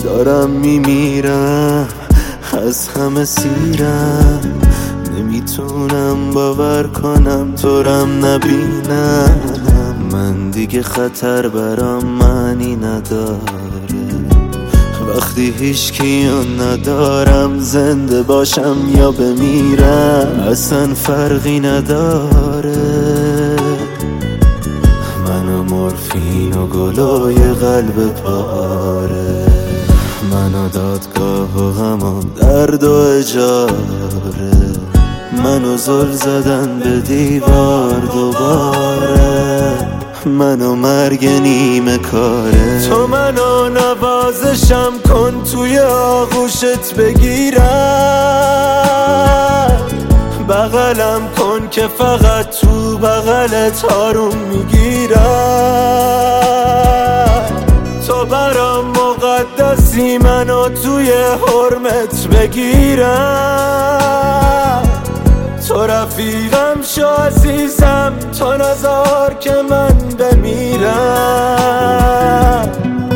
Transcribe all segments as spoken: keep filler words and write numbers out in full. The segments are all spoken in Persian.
دارم میمیرم، از همه سیرم، نمیتونم باور کنم تورم نبینم. من دیگه خطر برام معنی نداره وقتی هیچ کیو ندارم، زنده باشم یا بمیرم اصلا فرقی نداره. منو مورفین و گلوی قلب پاره، منو دادگاه و همون درد و اجاره، منو زل زدن به دیوار دوباره، منو مرگ نیمه کاره. تو منو نوازشم کن توی آغوشت بگیرم، بغلم کن که فقط تو بغلت آروم میگیرم. تو برام مقدسی منو توی حرمت بگیرم، تو رفیقم شو عزیزم، تو نذار که من بمیرم.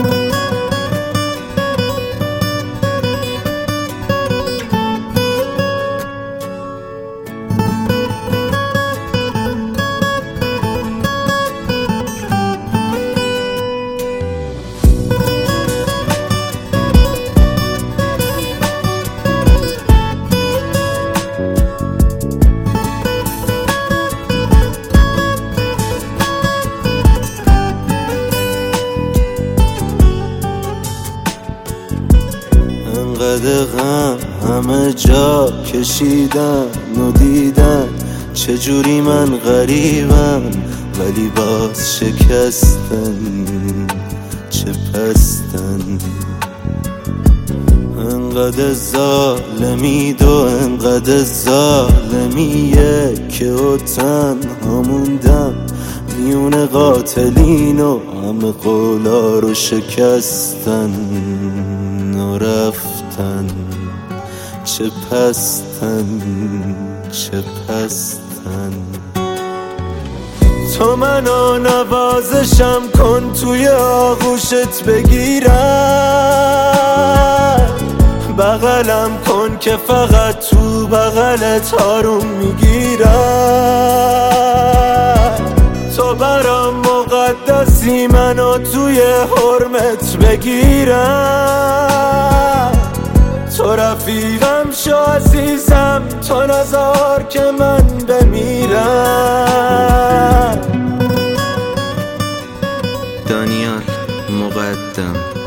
انقدر غم همه جا کشیدن و دیدن، چجوری من غریبم ولی باز شکستن، چه پستن. انقدر ظالمید و انقدر ظالمیه که او تنها موندم میون قاتلین و همه قولا رو شکستن و رفتن، چه پستن چه پستن. تو منو نوازشم کن توی آغوشت بگیرم، بغلم کن که فقط تو بغلت آروم میگیرم. تو برام مقدسی منو توی حرمت بگیرم، تو رفیقم شو عزیزم، تو نذار که من بمیرم. دانیال مقدم.